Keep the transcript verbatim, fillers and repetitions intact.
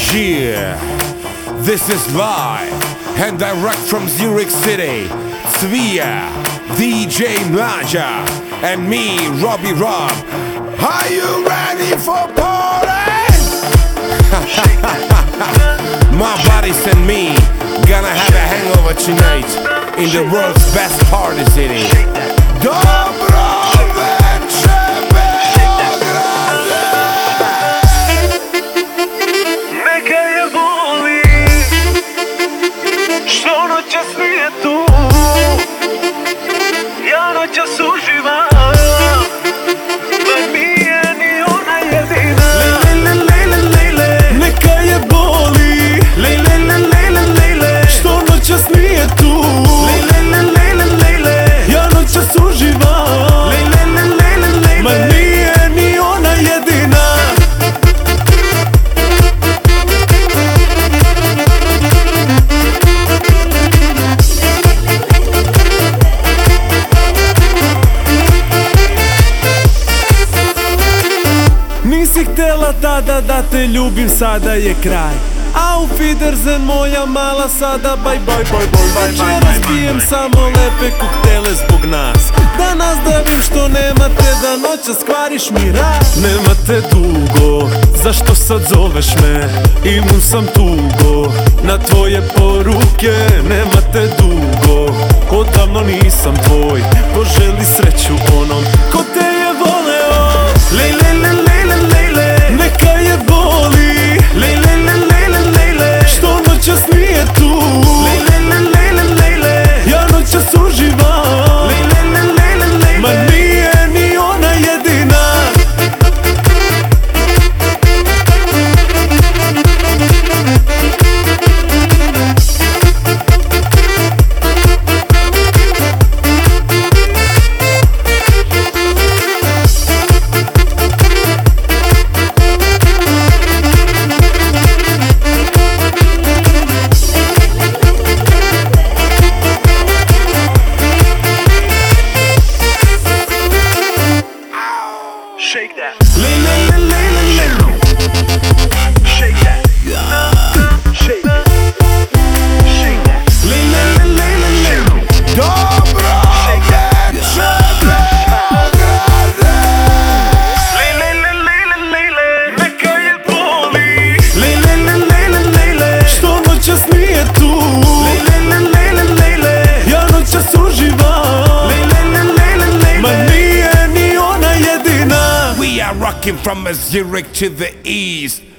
Yeah, this is live and direct from Zurich City. Svia, D J Mlađa, and me, Robbie Rob. Are you ready for party? My buddies and me gonna have a hangover tonight in the world's best party city. Dobro večer, Beograde! Neka je boli što noćas nije tu, ja noćas uživam, da nije ni ona jedina. Lejle, lejle, lejle, neka je boli, lejle, lejle, lejle, što noćas nije tu, lejle, lejle, lejle, ja noćas uživam, lejle, lejle, lejle, ma nije ni ona jedina. Nisi htjela tada da te ljubim, sada je kraj. Auf Wiedersehen moja mala, sada bye bye bye bye. Večeras pijem samo lepe koktele zbog nas. Danas da vim što nemate, da noćas kvariš mi rad. Nemate dugo, zašto sad zoveš me? Imun sam tugo na tvoje poruke. Nemate dugo, odavno nisam tvoj. Poželi sreću onom ko te je voleo. Lejle, lejle, lejle, neka je boli. Lejle, lejle, lejle, što noćas nije tu. Lejle, lejle, lejle, ja noćas uživam. Lejle, lejle, lejle, ma nije ni ona jedina. Shake that. Lay, lay, lay, lay, lay, lay. Shake that. Shake that. Shake that. Lay, lay, lay, lay, lay, lay. Dobro večer, Beograde! Lay, lay, lay, lay, lay, lay, lay. Neka je boli. Lay, lay, lay, lay, lay, lay, lay. Što noćas nije tu. Lay, lay, lay, lay, lay, lay, lay. Ja noćas uživam. Lay, lay, lay, lay, lay, lay, ma nije ni ona jedina. We are rocking from Zurich to the east.